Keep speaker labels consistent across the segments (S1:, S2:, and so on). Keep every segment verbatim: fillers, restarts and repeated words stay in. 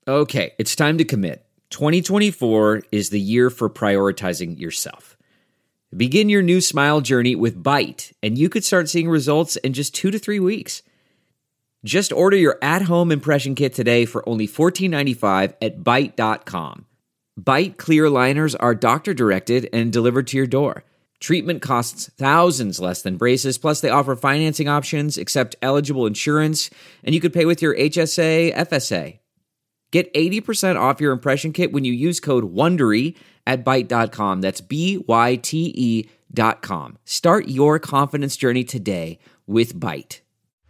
S1: Okay, it's time to commit. twenty twenty-four is the year for prioritizing yourself. Begin your new smile journey with Byte, and you could start seeing results in just two to three weeks. Just order your at-home impression kit today for only fourteen ninety-five at byte dot com. Byte clear aligners are doctor-directed and delivered to your door. Treatment costs thousands less than braces, plus they offer financing options, accept eligible insurance, and you could pay with your H S A, F S A. Get eighty percent off your impression kit when you use code WONDERY at byte dot com. That's B Y T E dot com. Start your confidence journey today with Byte.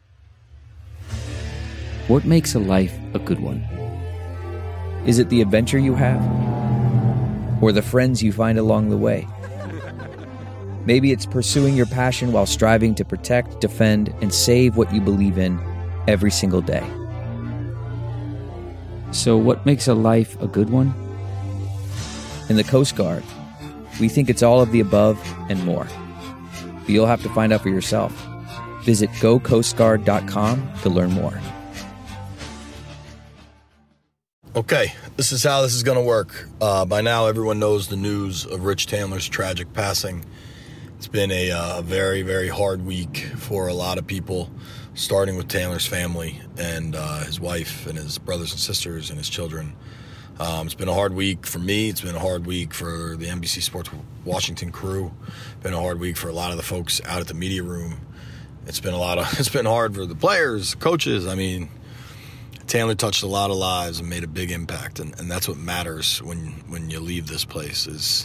S1: What makes a life a good one? Is it the adventure you have? Or the friends you find along the way? Maybe it's pursuing your passion while striving to protect, defend, and save what you believe in every single day. So what makes a life a good one? In the Coast Guard, we think it's all of the above and more. But you'll have to find out for yourself. Visit go coast guard dot com to learn more.
S2: Okay, this is how this is going to work. Uh, by now, everyone knows the news of Rich Tandler's tragic passing. It's been a uh, very, very hard week for a lot of people, starting with Tandler's family and uh, his wife and his brothers and sisters and his children. Um, it's been a hard week for me. It's been a hard week for the N B C Sports Washington crew. It's been a hard week for a lot of the folks out at the media room. It's been a lot of. It's been hard for the players, coaches. I mean, Tandler touched a lot of lives and made a big impact, and, and that's what matters when when you leave this place. Is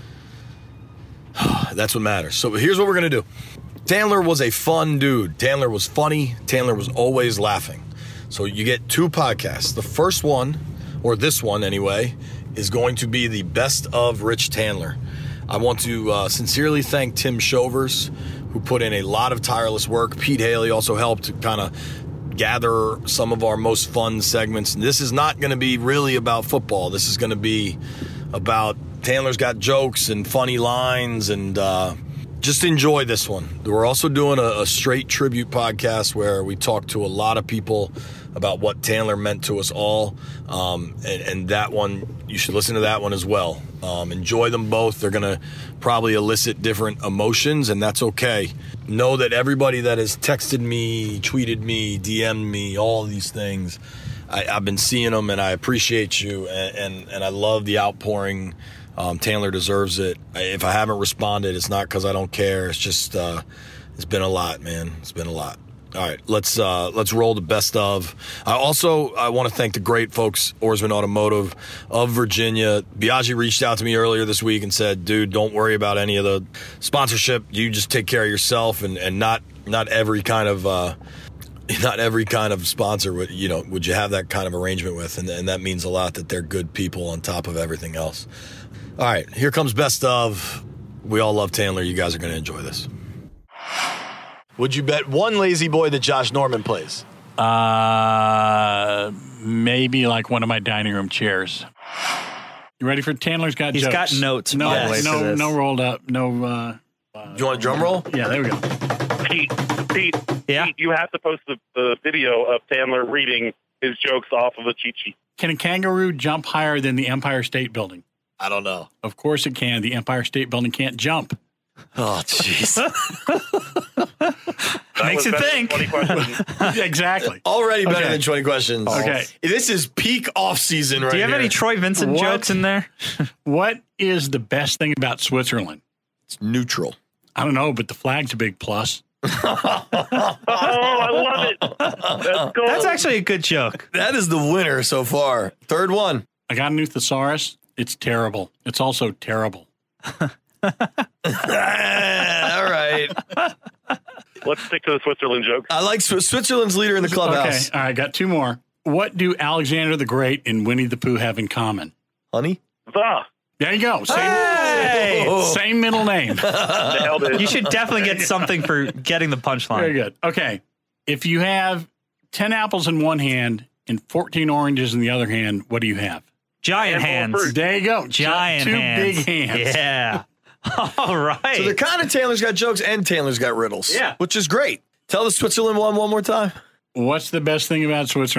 S2: that's what matters. So here's what we're gonna do. Tandler was a fun dude. Tandler was funny. Tandler was always laughing. So you get two podcasts. The first one, or this one anyway, is going to be the best of Rich Tandler. I want to uh, sincerely thank Tim Shovers, who put in a lot of tireless work. Pete Haley also helped to kind of gather some of our most fun segments. And this is not going to be really about football. This is going to be about Tandler's got jokes and funny lines, and uh, just enjoy this one. We're also doing a, a straight tribute podcast where we talk to a lot of people about what Tandler meant to us all. Um, and, and that one, you should listen to that one as well. Um, enjoy them both. They're going to probably elicit different emotions, and that's okay. Know that everybody that has texted me, tweeted me, D M'd me, all these things, I, I've been seeing them, and I appreciate you, and, and, and I love the outpouring. Um, Tandler deserves it. If I haven't responded, it's not because I don't care. It's just, uh, it's been a lot, man. It's been a lot. All right, let's uh, let's roll the best of. I also I want to thank the great folks, Oarsman Automotive of Virginia. Biaggi reached out to me earlier this week and said, "Dude, don't worry about any of the sponsorship. You just take care of yourself, and, and not not every kind of uh, not every kind of sponsor would you know would you have that kind of arrangement with, and, and that means a lot that they're good people on top of everything else." All right, here comes best of. We all love Tandler. You guys are going to enjoy this. Would you bet one lazy boy that Josh Norman plays?
S3: Uh, maybe like one of my dining room chairs. You ready for Tandler's Got
S4: He's
S3: Jokes?
S4: got notes.
S3: No,
S4: by the way,
S3: no,
S4: for this.
S3: no rolled up. No. Uh,
S2: Do you want a drum roll?
S3: Yeah, there we go.
S5: Pete, Pete,
S4: Yeah?
S5: Pete, you have to post the, the video of Tandler reading his jokes off of a cheat sheet.
S3: Can a kangaroo jump higher than the Empire State Building?
S2: I don't know.
S3: Of course it can. The Empire State Building can't jump.
S2: Oh, jeez.
S5: That
S4: Makes
S5: was
S4: you
S5: better
S4: think.
S5: than twenty questions.
S3: Exactly.
S2: Already better
S3: Okay.
S2: than twenty questions.
S3: Okay.
S2: This is peak off season right
S4: Do you have
S2: here.
S4: any Troy Vincent
S3: What?
S4: jokes in there?
S3: What is the best thing about Switzerland?
S2: It's neutral.
S3: I don't know, but the flag's a big plus.
S5: Oh, I love it. That's gold.
S4: That's actually a good joke.
S2: That is the winner so far. Third one.
S3: I got a new thesaurus. It's terrible. It's also terrible.
S2: All right.
S5: Let's stick to the Switzerland joke.
S2: I like Sw- Switzerland's leader in the clubhouse.
S3: Okay, all right, got two more. What do Alexander the Great and Winnie the Pooh have in common?
S2: Honey?
S5: The
S3: There you go. Same,
S4: Hey!
S3: same middle name.
S5: nailed it.
S4: You should definitely get something for getting the punchline.
S3: Very good. Okay. If you have ten apples in one hand and fourteen oranges in the other hand, what do you have?
S4: Giant
S5: Handful of
S4: hands.
S5: fruit.
S3: There you go.
S4: Giant
S3: Two
S4: hands.
S3: big hands.
S4: Yeah. All right.
S2: So they're kind of Tandler's Got Jokes and Tandler's Got Riddles.
S3: Yeah.
S2: Which is great. Tell the Switzerland one one more time.
S3: What's the best thing about Switzerland?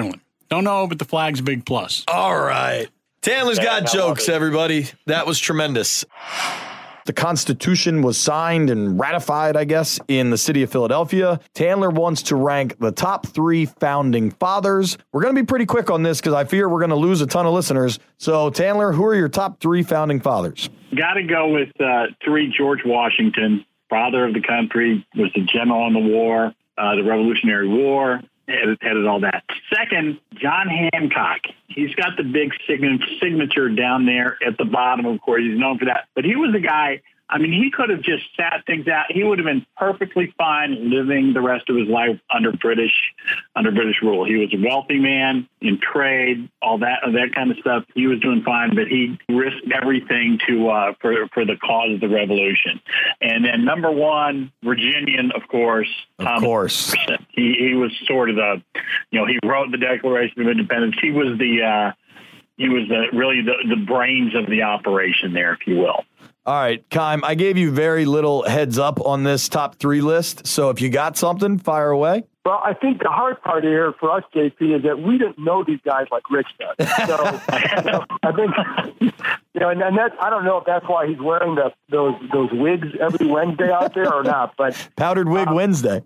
S3: Don't know, but the flag's a big plus.
S2: All right. Tandler's
S5: Yeah,
S2: got
S5: I love
S2: jokes,
S5: it.
S2: everybody. That was tremendous. The Constitution was signed and ratified, I guess, in the city of Philadelphia. Tandler wants to rank the top three founding fathers. We're going to be pretty quick on this because I fear we're going to lose a ton of listeners. So, Tandler, who are your top three founding fathers?
S6: Got to go with uh, three. George Washington, father of the country, was the general on the war, uh, the Revolutionary War, headed, headed all that. Second, John Hancock. He's got the big sign- signature down there at the bottom, of course. He's known for that. But he was a guy, I mean, he could have just sat things out. He would have been perfectly fine living the rest of his life under British under British rule. He was a wealthy man in trade, all that that kind of stuff. He was doing fine, but he risked everything to uh, for for the cause of the revolution. And then number one, Virginian, of course.
S2: Of
S6: Thomas
S2: course.
S6: Jefferson. He he was sort of the, you know, he wrote the Declaration of Independence. He was the uh, he was the, really the, the brains of the operation there, if you will.
S2: All right, Kime, I gave you very little heads up on this top three list. So if you got something, fire away.
S7: Well, I think the hard part here for us, J P, is that we didn't know these guys like Rich does. So you know, I think, you know, and, and that's, I don't know if that's why he's wearing the, those those wigs every Wednesday out there or not. But
S2: Powdered Wig
S7: uh,
S2: Wednesday.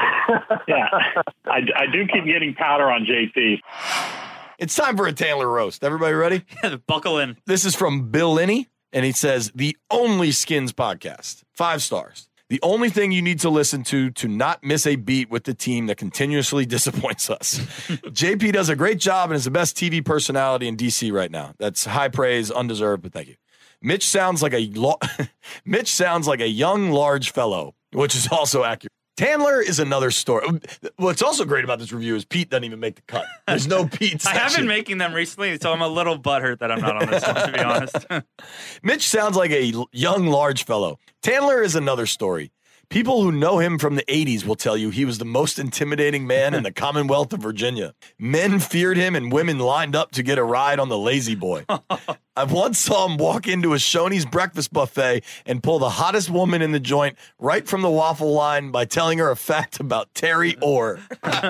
S6: Yeah, I, I do keep getting powder on J P.
S2: It's time for a Tandler roast. Everybody ready?
S4: Buckle in.
S2: This is from Bill Linney, and he says, the only Skins podcast, five stars. The only thing you need to listen to to not miss a beat with the team that continuously disappoints us. J P does a great job and is the best T V personality in D C right now. That's high praise, undeserved, but thank you. Mitch sounds like a lo- Mitch sounds like a young, large fellow, which is also accurate. Tandler is another story. What's also great about this review is Pete doesn't even make the cut. There's no Pete
S4: I have
S2: section.
S4: been making them recently, so I'm a little butthurt that I'm not on this one, to be honest.
S2: Mitch sounds like a l- young, large fellow. Tandler is another story. People who know him from the eighties will tell you he was the most intimidating man in the Commonwealth of Virginia. Men feared him and women lined up to get a ride on the Lazy Boy. I once saw him walk into a Shoney's breakfast buffet and pull the hottest woman in the joint right from the waffle line by telling her a fact about Terry Orr.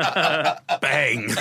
S2: Bang.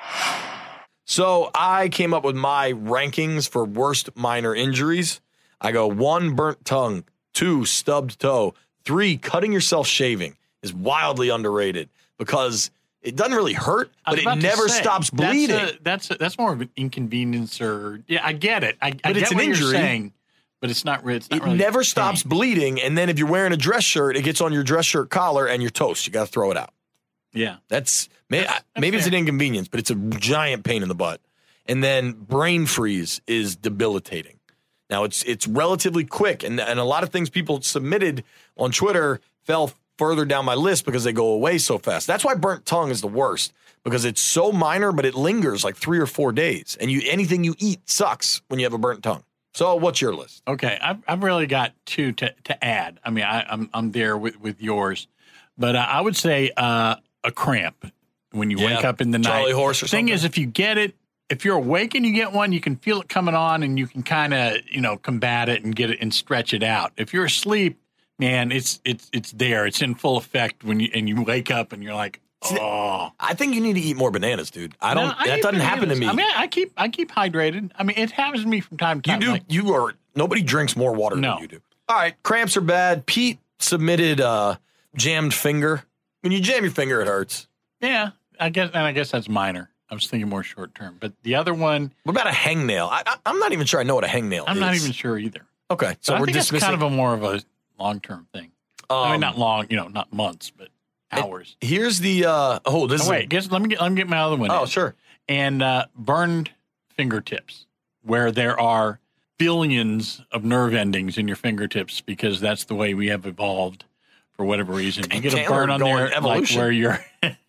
S2: So I came up with my rankings for worst minor injuries. I go one, burnt tongue, two, stubbed toe, three, cutting yourself shaving is wildly underrated because it doesn't really hurt,
S3: I
S2: but
S3: was
S2: it
S3: about to
S2: never
S3: say,
S2: stops bleeding.
S3: That's a, that's a, that's more of an inconvenience, or yeah, I get it. I, I
S2: But
S3: get
S2: it's an
S3: what
S2: injury.
S3: you're saying, but it's not. re- It's not
S2: It
S3: really
S2: never stops
S3: pain.
S2: bleeding, and then if you're wearing a dress shirt, it gets on your dress shirt collar and you're toast. You got to throw it out.
S3: Yeah,
S2: That's, may,
S3: That's-
S2: I-
S3: that's
S2: maybe it's
S3: fair.
S2: an inconvenience, but it's a giant pain in the butt. And then brain freeze is debilitating. Now it's it's relatively quick, and and a lot of things people submitted on Twitter fell further down my list because they go away so fast. That's why burnt tongue is the worst, because it's so minor, but it lingers like three or four days, and you anything you eat sucks when you have a burnt tongue. So what's your list?
S3: okay. I've I've really got two to to add. I mean, I, I'm I'm there with with yours, but uh, I would say uh, a cramp when you
S2: Yeah,
S3: wake up in the night.
S2: Charlie horse or
S3: Thing
S2: something.
S3: is, if you get it. If you're awake and you get one, you can feel it coming on and you can kind of, you know, combat it and get it and stretch it out. If you're asleep, man, it's it's it's there. It's in full effect when you and you wake up and you're like, oh.
S2: I think you need to eat more bananas, dude. I don't.
S3: No, I
S2: that
S3: eat
S2: doesn't happen to
S3: bananas.
S2: me.
S3: I mean, I keep I keep hydrated. I mean, it happens to me from time to
S2: You
S3: time.
S2: do.
S3: Like,
S2: You are. Nobody drinks more water
S3: No.
S2: than you do. All right. Cramps are bad. Pete submitted uh, jammed finger. When you jam your finger, it hurts.
S3: yeah, I guess, and I guess that's minor. I was thinking more short term, but the other one,
S2: What about a hangnail? I, I, I'm not even sure I know what a hangnail
S3: I'm
S2: is.
S3: not even sure either.
S2: Okay. So
S3: So I
S2: we're
S3: think it's
S2: dismissing.
S3: kind of a more of a long term thing. I mean,
S2: um,
S3: not long, you know, not months, but hours.
S2: Here's the. Uh, oh, this
S3: Oh,
S2: is.
S3: wait, guess, let me get let me get my other one.
S2: Oh,
S3: in.
S2: sure.
S3: And uh, burned fingertips, where there are billions of nerve endings in your fingertips, because that's the way we have evolved for whatever reason. You get a
S2: Taylor
S3: burn on
S2: going
S3: there, like
S2: evolution.
S3: where you're,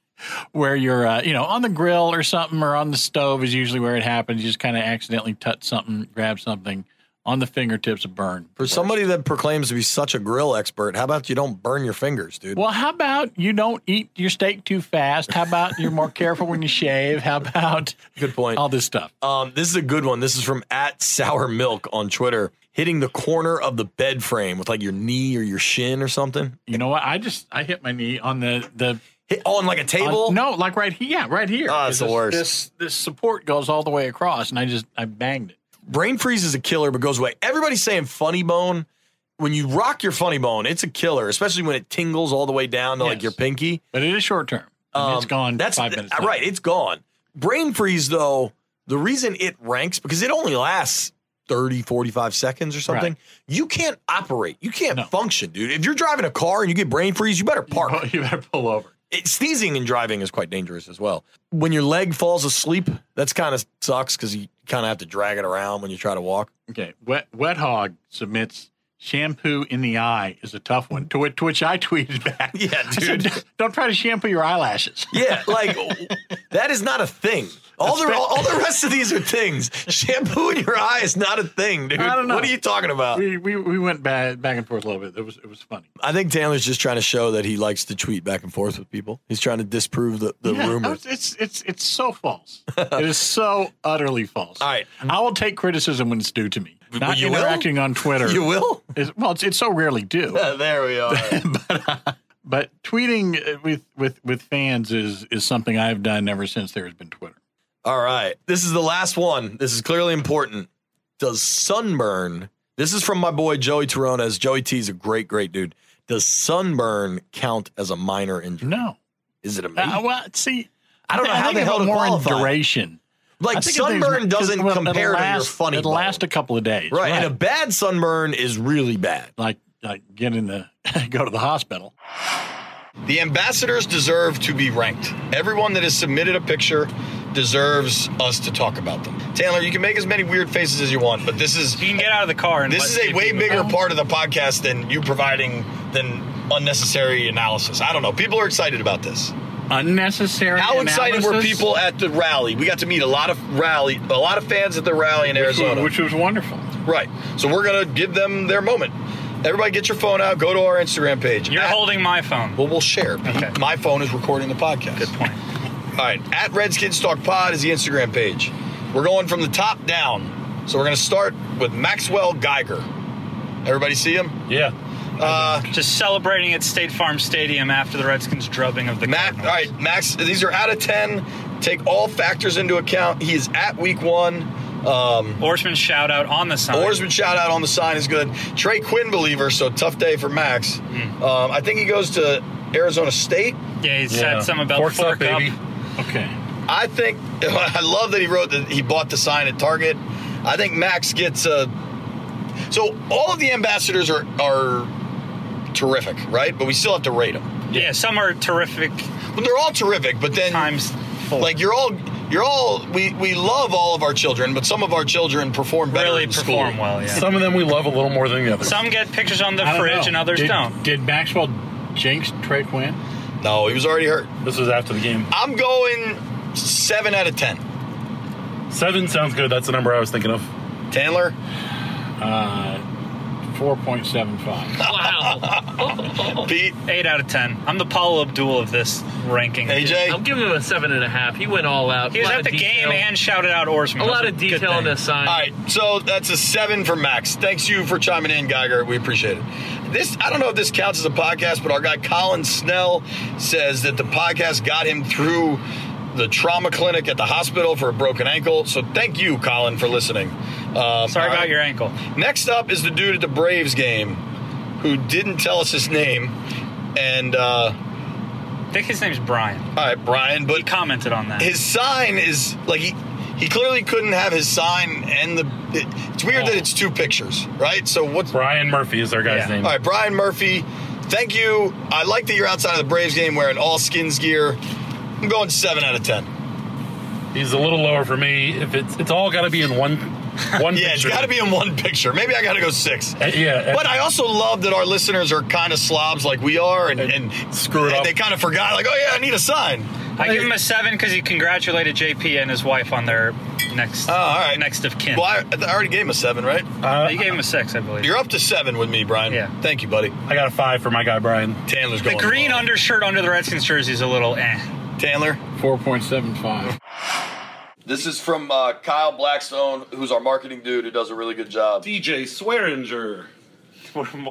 S3: where you're, uh, you know, on the grill or something, or on the stove is usually where it happens. You just kind of accidentally touch something, grab something on the fingertips, a burn.
S2: For somebody that proclaims to be such a grill expert, how about you don't burn your fingers, dude?
S3: Well, how about you don't eat your steak too fast? How about you're more careful when you shave? How about
S2: Good point.
S3: all this stuff?
S2: Um, this is a good one. This is from at Sour Milk on Twitter. Hitting the corner of the bed frame with like your knee or your shin or something.
S3: You know what? I just I hit my knee on the the
S2: Hit on like a table?
S3: Uh, no, like right here. Yeah, right here.
S2: Oh, that's the
S3: this,
S2: worst.
S3: This this support goes all the way across, and I just I banged it.
S2: Brain freeze is a killer, but goes away. Everybody's saying funny bone. When you rock your funny bone, it's a killer, especially when it tingles all the way down to
S3: Yes.
S2: like your pinky.
S3: But it is short term.
S2: Um,
S3: it's gone
S2: that's
S3: five minutes.
S2: uh,
S3: later.
S2: right. It's gone. Brain freeze, though, the reason it ranks, because it only lasts thirty, forty-five seconds or something.
S3: Right.
S2: You can't operate. You can't
S3: No.
S2: function, dude. If you're driving a car and you get brain freeze, you better park.
S3: Well, you better pull over.
S2: It, sneezing and driving is quite dangerous as well. When your leg falls asleep, that's kind of sucks because you kind of have to drag it around when you try to walk.
S3: Okay, Wet Wet Hog submits shampoo in the eye is a tough one. To which, to which I tweeted back.
S2: Yeah,
S3: I said,
S2: dude.
S3: don't try to shampoo your eyelashes.
S2: Yeah, like that is not a thing. All the all, all the rest of these are things. Shampoo in your eye is not a thing, dude.
S3: I don't know.
S2: What are you talking about?
S3: We we, we went back back and forth a little bit. It was it was funny.
S2: I think Taylor's just trying to show that he likes to tweet back and forth with people. He's trying to disprove the, the
S3: Yeah,
S2: rumors.
S3: It's it's it's so false. It is so utterly false.
S2: All right.
S3: I will take criticism when it's due to me.
S2: Well,
S3: Not
S2: you will?
S3: interacting on Twitter.
S2: You will?
S3: Is, well, it's, it's so rarely due.
S2: There we are.
S3: but uh, but tweeting with with with fans is is something I've done ever since there has been Twitter.
S2: All right. This is the last one. This is clearly important. Does sunburn, this is from my boy Joey Tarones. Joey T is a great, great dude. Does sunburn count as a minor injury?
S3: No.
S2: Is it a me?
S3: Uh, well, see,
S2: I don't know how
S3: think
S2: the
S3: of
S2: hell
S3: it
S2: to
S3: more
S2: qualify.
S3: in duration.
S2: Like
S3: I think of things-
S2: sunburn doesn't
S3: well,
S2: compare
S3: it'll
S2: to your
S3: last-
S2: funny
S3: It'll
S2: bone.
S3: last a couple of days.
S2: Right. And a bad sunburn is really bad.
S3: like like get in the go to the hospital.
S2: The ambassadors deserve to be ranked. Everyone that has submitted a picture deserves us to talk about them. Taylor, you can make as many weird faces as you want, but this is
S4: You can get out of the car and
S2: this
S4: let
S2: is a
S4: J P
S2: way
S4: move
S2: bigger
S4: on.
S2: part of the podcast than you providing than unnecessary analysis. I don't know. People are excited about this.
S3: Unnecessary.
S2: How excited were
S3: analysis,
S2: people at the rally? We got to meet a lot of rally, a lot of fans at the rally in
S3: which
S2: Arizona.
S3: was, which was wonderful.
S2: Right. So we're gonna give them their moment. Everybody, get your phone out. Go to our Instagram page.
S4: You're
S2: At-
S4: holding my phone.
S2: Well, we'll share.
S4: Okay.
S2: My phone is recording the podcast.
S4: Good point.
S2: All right. At Redskins Talk Pod is the Instagram page. We're going from the top down. So we're going to start with Maxwell Geiger. Everybody see him?
S8: Yeah.
S2: Uh,
S4: Just celebrating at State Farm Stadium after the Redskins drubbing of the
S2: Matt, all
S4: Cardinals.
S2: right, Max, these are out of ten. Take all factors into account. He is at week one. Um,
S4: Orsman shout out on the sign.
S2: Orsman shout out on the sign is good. Trey Quinn believer, so tough day for Max.
S4: Hmm.
S2: Um, I think he goes to Arizona State.
S4: Yeah, he
S8: Yeah.
S4: said something about
S8: Forks
S4: fork
S8: up,
S4: up.
S8: baby.
S3: Okay.
S2: I think I love that he wrote that he bought the sign at Target. I think Max gets uh so all of the ambassadors are are terrific, right? But we still have to rate them.
S4: Yeah, some are terrific
S2: But they're all terrific, but then
S4: times four.
S2: like you're all you're all we we love all of our children, but some of our children perform better
S4: really
S2: in
S4: perform
S2: school.
S4: well, yeah.
S8: Some of them we love a little more than the others.
S4: Some get pictures on the
S3: I don't
S4: fridge
S3: know.
S4: and others
S3: did,
S4: don't.
S3: Did Maxwell jinx Trey Quinn?
S2: No, he was already hurt.
S8: This was after the game.
S2: I'm going seven out of ten.
S8: Seven sounds good. That's the number I was thinking of.
S2: Tandler?
S3: Uh, four point seven five.
S2: Pete?
S4: Eight out of ten. I'm the Paul Abdul of this ranking.
S2: A J?
S9: I'm giving him a seven and a half. He went all out.
S4: He was
S9: A lot
S4: at
S9: of
S4: the
S9: detail.
S4: game and shouted out Orsman.
S9: a
S4: That's
S9: lot of
S4: good
S9: detail on
S4: thing.
S9: the sign.
S2: All right, so that's a seven for Max. Thanks you for chiming in, Geiger. We appreciate it. This I don't know if this counts as a podcast, but our guy Colin Snell says that the podcast got him through the trauma clinic at the hospital for a broken ankle. So thank you, Colin, for listening. Um,
S4: Sorry
S2: all
S4: about
S2: right.
S4: your ankle.
S2: Next up is the dude at the Braves game who didn't tell us his name. And, uh,
S4: I think his name's Brian.
S2: all right, Brian,
S4: He
S2: but
S4: commented on that.
S2: his sign is like he he clearly couldn't have his sign and the it, it's weird that it's two pictures, right? So what's
S8: Brian Murphy is our guy's
S4: Yeah.
S8: name.
S2: all right, Brian Murphy, thank you. I like that you're outside of the Braves game wearing all skins gear. I'm going seven out of ten.
S8: He's a little lower for me. If it's it's all got to be in one one
S2: Yeah,
S8: picture.
S2: it's got to be in one picture. Maybe I got to go six.
S8: Uh, yeah,
S2: But I also love that our listeners are kind of slobs like we are, and, and
S8: screw it
S2: and
S8: up.
S2: they kind of forgot, like, oh yeah, I need a sign.
S4: I give him a seven because he congratulated J P and his wife on their next
S2: Oh, all right.
S4: next of kin.
S2: Well, I, I already gave him a seven, right?
S8: uh,
S4: You gave him a six, I believe.
S2: You're up to seven with me, Brian.
S4: Yeah.
S2: Thank you, buddy.
S8: I got a five for my guy Brian.
S2: Tandler's
S4: The
S2: going.
S4: green
S2: low.
S4: undershirt under the Redskins jersey is a little eh.
S2: Tandler.
S3: Four point seven five.
S2: This is from uh, Kyle Blackstone, who's our marketing dude who does a really good job.
S10: D J Swearinger.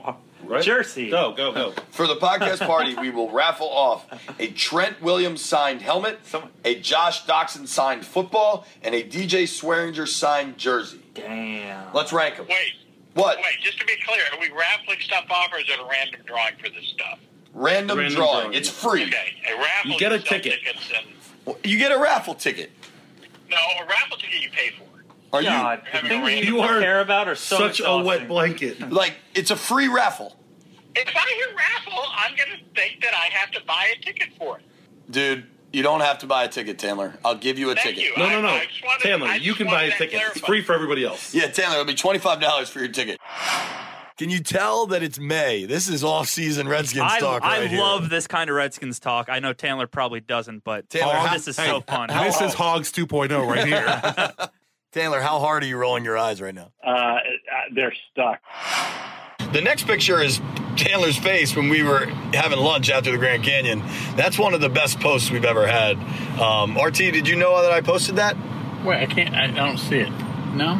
S8: right?
S4: Jersey.
S8: Go, go, go.
S2: For the podcast party, we will raffle off a Trent Williams signed helmet, a Josh Doxson signed football, and a D J Swearinger signed jersey.
S4: Damn.
S2: Let's rank them.
S10: Wait.
S2: What?
S10: Wait, just to be clear, are we raffling stuff off or is it a random drawing for this stuff?
S2: Random,
S8: Random
S2: drawing.
S8: drawing.
S2: It's free.
S10: Okay, a raffle.
S8: You get a
S10: sell
S8: ticket.
S10: tickets and,
S2: You get a raffle ticket.
S10: no, a raffle ticket you pay for.
S2: Are
S4: God,
S10: Having
S4: the
S10: a
S4: things
S10: random-
S4: you
S8: You are
S4: care about are so
S8: Such a
S4: exhausting.
S8: wet blanket.
S2: you like? It's a free raffle,
S10: If I hear raffle, I'm going to think that I have to buy a ticket for it.
S2: dude. You don't have to buy a ticket, Taylor. I'll give you a
S10: Thank
S2: ticket.
S10: you.
S8: No, no,
S10: I-
S8: no.
S10: I just wanted-
S8: Taylor,
S10: I
S8: you
S10: just
S8: can buy
S10: wanted
S8: a
S10: that
S8: ticket. It's
S10: clarified.
S8: free for everybody else.
S2: Yeah, Taylor, it'll be twenty-five dollars for your ticket. Can you tell that it's May? This is off-season Redskins
S11: I,
S2: talk
S11: I
S2: right here.
S11: love this kind of Redskins talk. I know Taylor probably doesn't, but
S2: Taylor,
S11: oh,
S2: how-
S11: this is
S2: hey,
S11: so fun.
S8: This is Hogs two point oh right here.
S2: Taylor, how hard are you rolling your eyes right now?
S6: Uh, they're stuck.
S2: The next picture is Taylor's face when we were having lunch after the Grand Canyon. That's one of the best posts we've ever had. Um, R T, did you know that I posted that?
S3: Wait, I can't. I don't see it. No.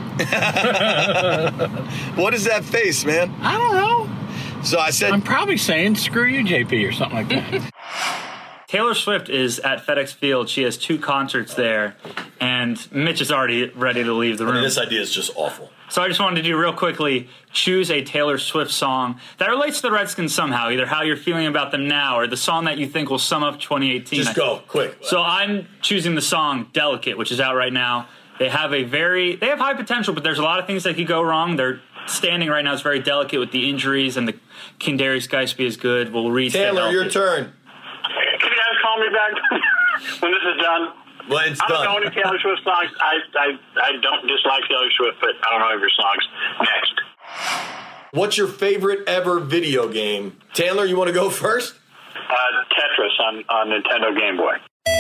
S2: What is that face, man?
S3: I don't know.
S2: So I said,
S3: I'm probably saying screw you, J P, or something like that.
S4: Taylor Swift is at FedEx Field. She has two concerts there, and Mitch is already ready to leave the room.
S2: idea is just awful.
S4: So I just wanted to do real quickly, choose a Taylor Swift song that relates to the Redskins somehow, either how you're feeling about them now or the song that you think will sum up twenty eighteen.
S2: Just go, quick.
S4: So I'm choosing the song Delicate, which is out right now. They have a very, they have high potential, but there's a lot of things that could go wrong. Their standing right now is very delicate with the injuries, and the Kendarius Geisby is good. We'll read
S2: Taylor, your turn.
S6: Can you guys call me back when this is done?
S2: Well, it's
S6: I don't
S2: done.
S6: know any Taylor Swift songs. I, I I don't dislike Taylor Swift, but I don't know of your songs. Next.
S2: What's your favorite ever video game? Taylor, you want to go first?
S6: Uh, Tetris on, on Nintendo Game Boy.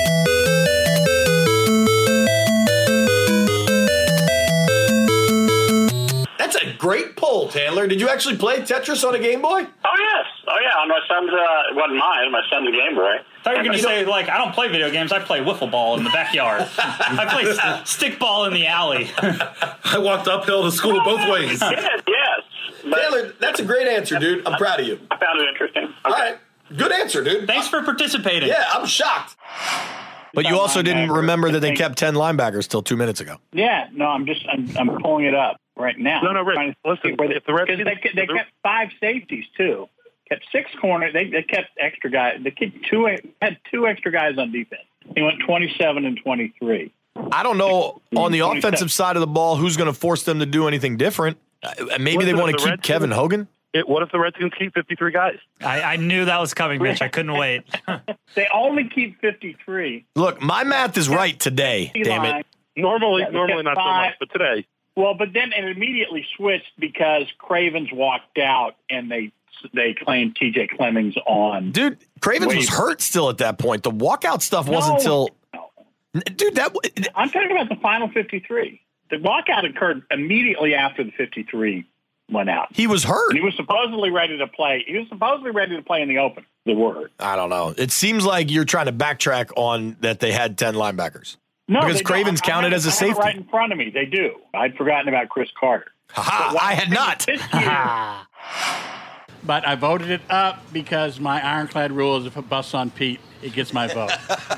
S2: That's a great poll, Taylor. Did you actually play Tetris on a Game Boy?
S6: Oh, yes. Oh, yeah. On my son's, uh, it wasn't mine, my son's Game Boy.
S4: I thought you were going to say, like, I don't play video games. I play wiffle ball in the backyard. I play st- stick ball in the alley.
S8: I walked uphill to school both ways.
S6: Yes, yes. But
S2: Taylor, that's a great answer, dude. I'm proud of you.
S6: I found it interesting.
S2: All right. Good answer, dude.
S4: Thanks for participating.
S2: Yeah, I'm shocked. But you also didn't remember that they kept ten linebackers till two minutes ago.
S6: Yeah, no, I'm just, I'm, I'm pulling it up right now.
S5: No, no, Rick,
S6: Trying to
S5: listen,
S6: see where they-
S5: if the Redskins-
S6: because they, they
S5: if the-
S6: kept five safeties, too. Kept six corners. They, they kept extra guys. They kept two, had two extra guys on defense. He went twenty-seven and twenty-three.
S2: I don't know on the offensive side of the ball who's going to force them to do anything different. Uh, maybe
S5: What
S2: they
S5: if
S2: want
S5: the
S2: to keep
S5: Redskins-
S2: Kevin Hogan.
S5: It, what if the Redskins keep fifty-three guys?
S11: I, I knew that was coming, Mitch. I couldn't wait.
S6: They only keep fifty-three.
S2: Look, my math is right today. Damn it.
S5: Normally,
S6: Yeah, they
S5: normally
S6: kept
S5: not so
S6: five.
S5: much, but today.
S6: Well, but then it immediately switched because Cravens walked out and they they claimed T J Clemmings on.
S2: Dude, Cravens was
S6: Wait.
S2: hurt still at that point. The walkout stuff wasn't
S6: No.
S2: until. Dude, that.
S6: I'm talking about the final fifty-three. The walkout occurred immediately after the fifty-three went out.
S2: He was hurt.
S6: And he was supposedly ready to play. He was supposedly ready to play in the open. The word.
S2: I don't know. It seems like you're trying to backtrack on that they had ten linebackers.
S6: No,
S2: because
S6: they don't.
S2: Cravens
S6: I- I
S2: counted
S6: have
S2: as a
S6: it- I have it
S2: safety.
S6: right in front of me. They do. I'd forgotten about Chris Carter.
S2: Ha! I had not.
S6: This year,
S3: But I voted it up because my ironclad rule is if it busts on Pete, it gets my vote.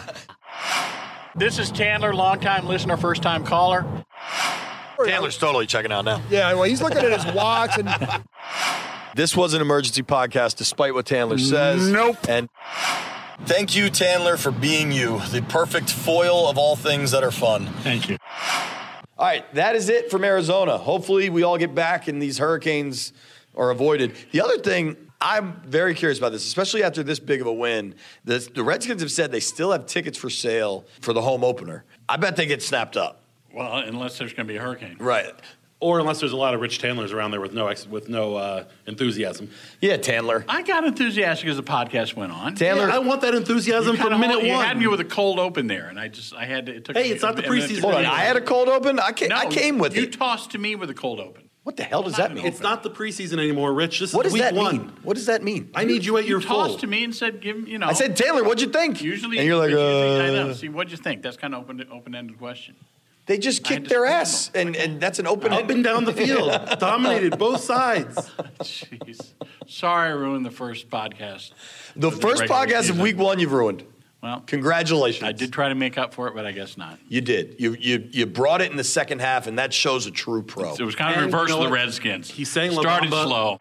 S3: This is Chandler, longtime listener, first time caller.
S2: Taylor's totally checking out now.
S12: Yeah, well, he's looking at his watch and
S2: This was an emergency podcast, despite what Taylor says.
S3: Nope.
S2: And thank you, Taylor, for being you, the perfect foil of all things that are fun.
S3: Thank you.
S2: All right, that is it from Arizona. Hopefully, we all get back and these hurricanes are avoided. The other thing, I'm very curious about this, especially after this big of a win. The, the Redskins have said they still have tickets for sale for the home opener. I bet they get snapped up.
S3: Well, unless there's going to be a hurricane.
S2: Right.
S8: Or unless there's a lot of Rich Tandlers around there with no ex- with no uh, enthusiasm.
S2: Yeah, Tandler.
S3: I got enthusiastic as the podcast went on.
S2: Tandler,
S8: I want that enthusiasm
S3: You
S8: from
S3: kinda
S8: minute
S3: hold- you
S8: one.
S3: had me with a cold open there, and I just I had to. It took
S8: Hey,
S3: me
S8: it's not the
S3: a minute
S8: preseason
S3: to-
S2: hold on. I had a cold open. I came,
S3: No,
S2: I came with
S3: you
S2: it.
S3: tossed to me with a cold open.
S2: What the hell does that mean?
S8: It's not the preseason anymore, Rich. This
S2: What
S8: is
S2: does
S8: week
S2: that
S8: one.
S2: mean? What does that mean?
S8: I need you at
S3: You
S8: your
S3: tossed
S8: full.
S3: to me and said, "Give you know."
S2: I said, Taylor, what'd you think?
S3: Usually,
S2: and you're like,
S3: usually, I
S2: uh,
S3: know. See, what'd you think? That's kind of open open ended question.
S2: they just
S3: I
S2: kicked
S3: had to
S2: their
S3: scramble.
S2: ass, and, and that's an open
S8: Up and down the field, dominated both sides.
S3: Jeez. Sorry, I ruined the first podcast.
S2: The first podcast of week one you've ruined.
S3: Well,
S2: congratulations.
S3: I did try to make up for it, but I guess not.
S2: You did. You you you brought it in the second half, and that shows a true pro.
S3: It was kind of
S8: And
S3: reverse
S8: you know
S3: of the
S8: what?
S3: Redskins.
S8: He's saying
S3: started
S8: La Bamba.
S3: slow.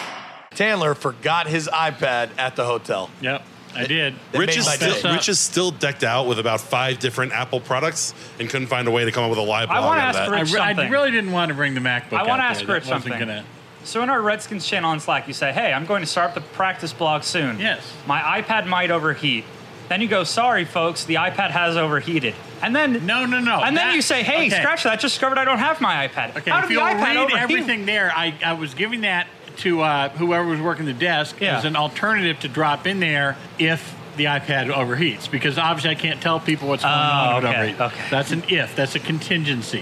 S2: Tandler forgot his iPad at the hotel.
S3: Yep, I did.
S2: That
S8: Rich
S2: made
S8: is,
S2: my
S8: still,
S2: day.
S8: Rich is still decked out with about five different Apple products and couldn't find a way to come up with a live blog
S11: I wanna
S8: on
S11: ask
S8: that.
S11: Rich
S3: I, re- I
S11: something.
S3: really didn't want to bring the MacBook
S11: I want to
S3: out
S11: ask
S3: there.
S11: Rich
S3: That wasn't
S11: something.
S3: Gonna,
S11: So in our Redskins channel on Slack, you say, hey, I'm going to start up the practice blog soon.
S3: Yes.
S11: My iPad might overheat. Then you go, sorry, folks, the iPad has overheated. And then
S3: no, no, no.
S11: And then
S3: That-
S11: you say, hey,
S3: okay.
S11: scratch that. I just discovered I don't have my iPad.
S3: Okay,
S11: How
S3: if
S11: did the
S3: you'll
S11: iPad
S3: read
S11: overheat?
S3: everything there, I, I was giving that to uh, whoever was working the desk
S11: Yeah.
S3: as an alternative to drop in there if the iPad overheats, because obviously I can't tell people what's going
S11: Oh,
S3: on if it
S11: okay,
S3: overheats.
S11: okay.
S3: That's an if. That's a contingency.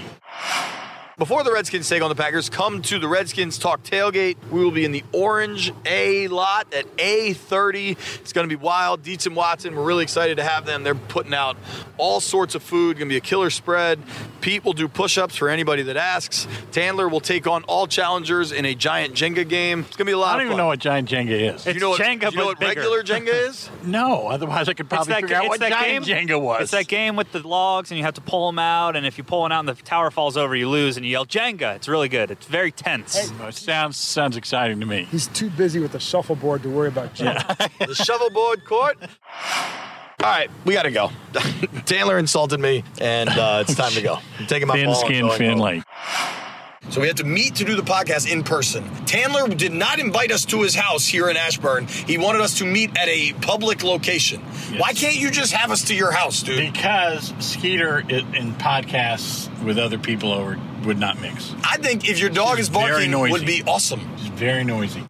S2: Before the Redskins take on the Packers, come to the Redskins Talk Tailgate. We will be in the Orange A lot at A thirty. It's going to be wild. Dietz and Watson, we're really excited to have them. They're putting out all sorts of food. Going to be a killer spread. Pete will do push-ups for anybody that asks. Tandler will take on all challengers in a giant Jenga game. It's going to be a lot
S3: I don't
S2: of
S3: even
S2: fun.
S3: know what giant Jenga is.
S2: Do you know what,
S11: Jenga,
S2: do you know
S11: but
S2: what
S11: bigger.
S2: regular Jenga is?
S3: No, otherwise I could probably
S11: It's that,
S3: figure out
S11: it's
S3: what
S11: that
S3: giant
S11: game,
S3: Jenga was.
S11: It's that game with the logs, and you have to pull them out, and if you pull one out and the tower falls over, you lose, and you yell, Jenga. It's really good. It's very tense.
S3: Oh, it sounds sounds exciting to me.
S12: He's too busy with the shuffleboard to worry about Jim.
S2: The shovelboard court. All right, we got to go. Tandler insulted me, and uh, it's time to go. I'm taking my
S3: Thin
S2: ball and
S3: skin
S2: going home.
S3: Finley.
S2: So we had to meet to do the podcast in person. Tandler did not invite us to his house here in Ashburn. He wanted us to meet at a public location.
S3: Yes.
S2: Why can't you just have us to your house, dude?
S3: Because Skeeter i- in podcasts with other people over would not mix.
S2: I think if your dog is
S3: Very
S2: barking,
S3: noisy.
S2: would be awesome.
S3: It's very noisy.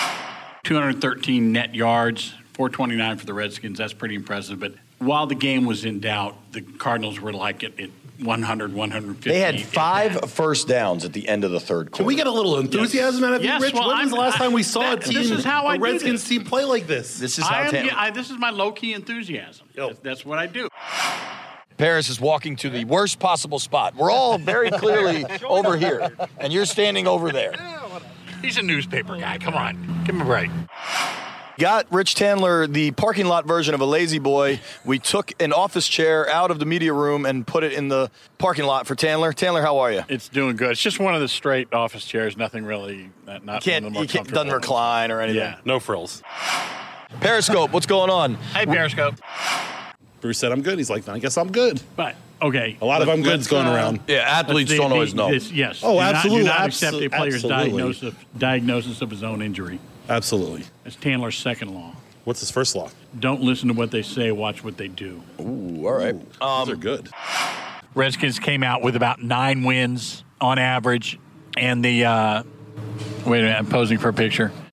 S3: two hundred thirteen net yards, four twenty-nine for the Redskins. That's pretty impressive. But while the game was in doubt, the Cardinals were like at, at one hundred, one fifty.
S2: They had five first downs at the end of the third quarter.
S8: Can we get a little enthusiasm out of you,
S3: Yes,
S8: Rich?
S3: well,
S8: when was the
S3: I'm-
S8: last time we saw
S3: that-
S8: a team,
S3: this is how I
S8: a
S3: do
S8: Redskins
S3: this.
S8: team play like this?
S2: This is
S3: I
S2: how
S3: am,
S2: Tandler.
S3: I, this is my low-key enthusiasm.
S8: Yo.
S3: That's, that's what I do.
S2: Paris is walking to the worst possible spot. We're all very clearly over here, and you're standing over there.
S3: He's a newspaper guy. Come on. Give him a break.
S2: Got Rich Tandler the parking lot version of a lazy boy. We took an office chair out of the media room and put it in the parking lot for Tandler. Tandler, how are you?
S3: It's doing good. It's just one of the straight office chairs. Nothing really, not, not
S2: Can't,
S3: one of the more
S2: you can't, doesn't
S3: comfortable
S2: recline or anything.
S3: Yeah.
S8: No frills.
S2: Periscope, what's going on?
S3: Hey, Periscope.
S8: Bruce said, I'm good. He's like, I guess I'm good.
S3: But, okay.
S8: A lot of
S3: let's-
S8: I'm goods
S3: let's,
S8: going
S3: uh,
S8: around.
S2: Yeah, athletes
S3: let's-
S2: don't
S3: the-
S2: always know.
S3: this- yes.
S8: Oh,
S3: Do not-
S8: absolutely,
S3: Do not
S8: abso-
S3: accept a player's
S8: absolutely.
S3: diagnosis, diagnosis of his own injury.
S8: Absolutely.
S3: It's Tandler's second law.
S8: What's his first law?
S3: Don't listen to what they say, watch what they do.
S2: Ooh, all right.
S8: Those are good.
S3: Redskins came out with about nine wins on average, and the uh, wait a minute, I'm posing for a picture.